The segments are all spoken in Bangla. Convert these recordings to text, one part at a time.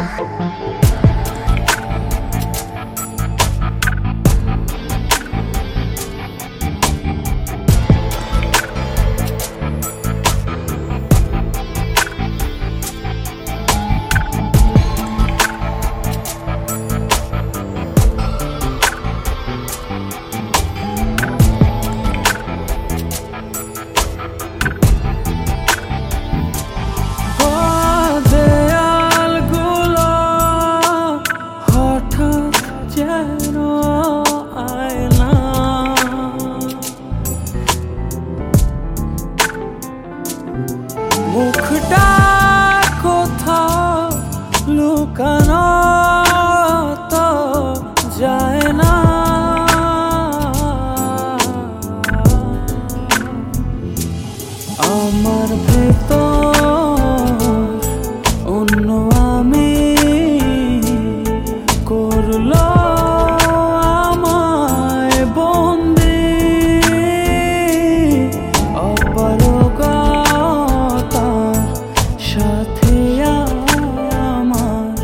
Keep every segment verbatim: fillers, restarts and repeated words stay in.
মুখটা কোথাও লুকানো তো যায় না, আমার ভেতর অন্য আমি করলো আমায় বন্দি। অপারগতার সাথে আমার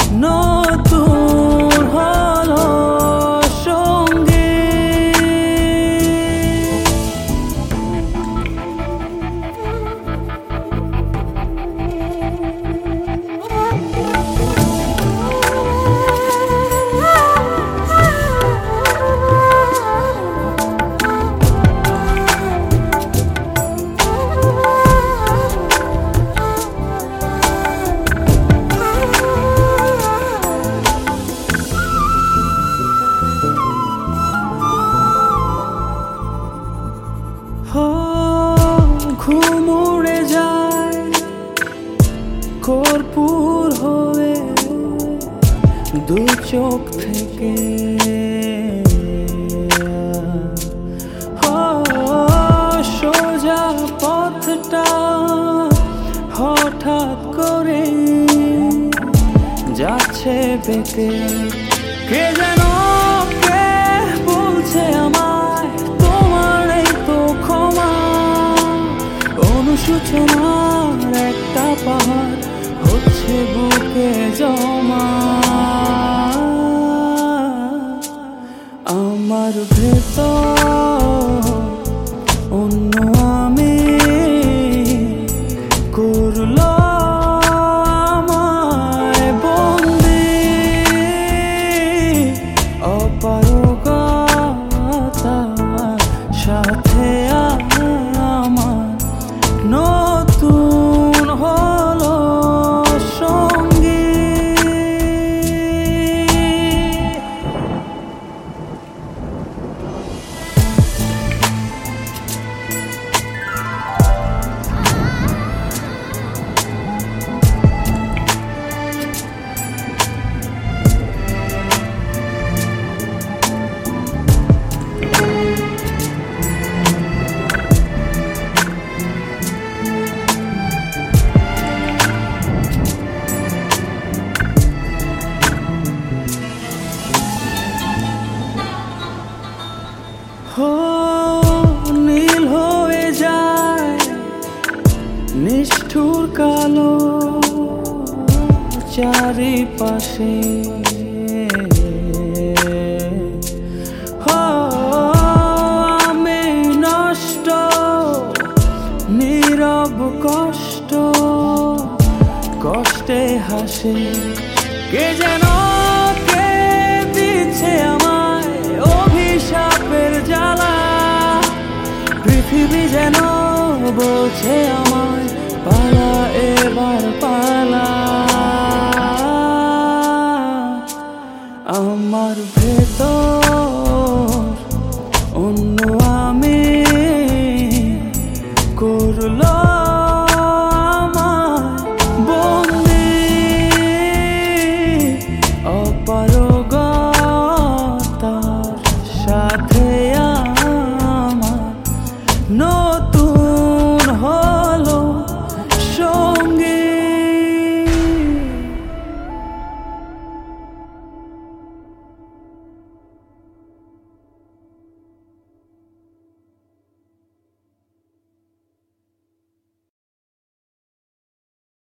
নতুন হলো সঙ্গী। ঘুম উড়ে যায় কর্পূর হয়ে দু চোখ থেকে, সোজা পথটা হঠাৎ করে যাচ্ছে বেঁকে। কে যেন কে বলছে আমায় তোমার এই তো ক্ষমা, অনুশোচনার একটা পাহাড় হচ্ছে বুকে জমা। আমার ভেতর অন্য আমি করলো আমায় বন্দি। অপারগতার সাথে আমার নতুন হলো সঙ্গী। হো নীল হয়ে যায় নিষ্ঠুর কালো চারিপাশে, হো আমি নষ্ট নীরব কষ্ট কষ্টে হাসে। কে যেন কে দিচ্ছে আমায় অভিশাপের জ্বালা, পৃথিবী যেন বলছে আমায় পালা এবার পালা।